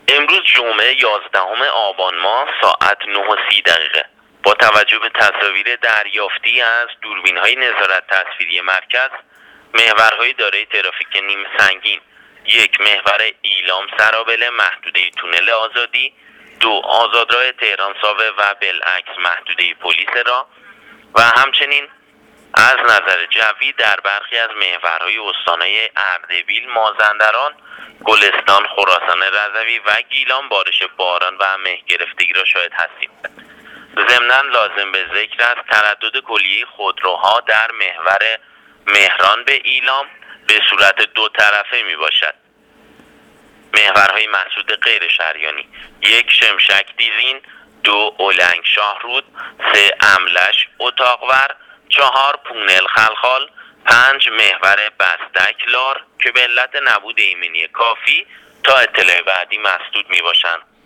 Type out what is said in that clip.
امروز جمعه 11 آبان ماه ساعت 9:30 با توجه به تصاویر دریافتی از دوربین‌های نظارت تصویری مرکز، محورهای دارای ترافیک نیمه سنگین: 1. محور ایلام سرابله محدوده تونل آزادی، 2. آزادراه تهران ساوه و بالعکس محدوده پلیس راه، و همچنین از نظر جوی در برخی از محورهای استانهای اردبیل، مازندران، گلستان، خراسان رضوی و گیلان بارش باران و مه گرفتگی را شاهد هستیم. ضمناً لازم به ذکر است تردد کلیه خودروها در محور مهران به ایلام به صورت دو طرفه می باشد. محورهای محسود غیر شریانی: 1. شمشک دیزین، 2. اولنگ شاهرود، 3. املش اتاقور، 4. پونل خلخال، 5. محور بستک لار که به علت نبود ایمنی کافی تا اطلاع بعدی مسدود می باشند.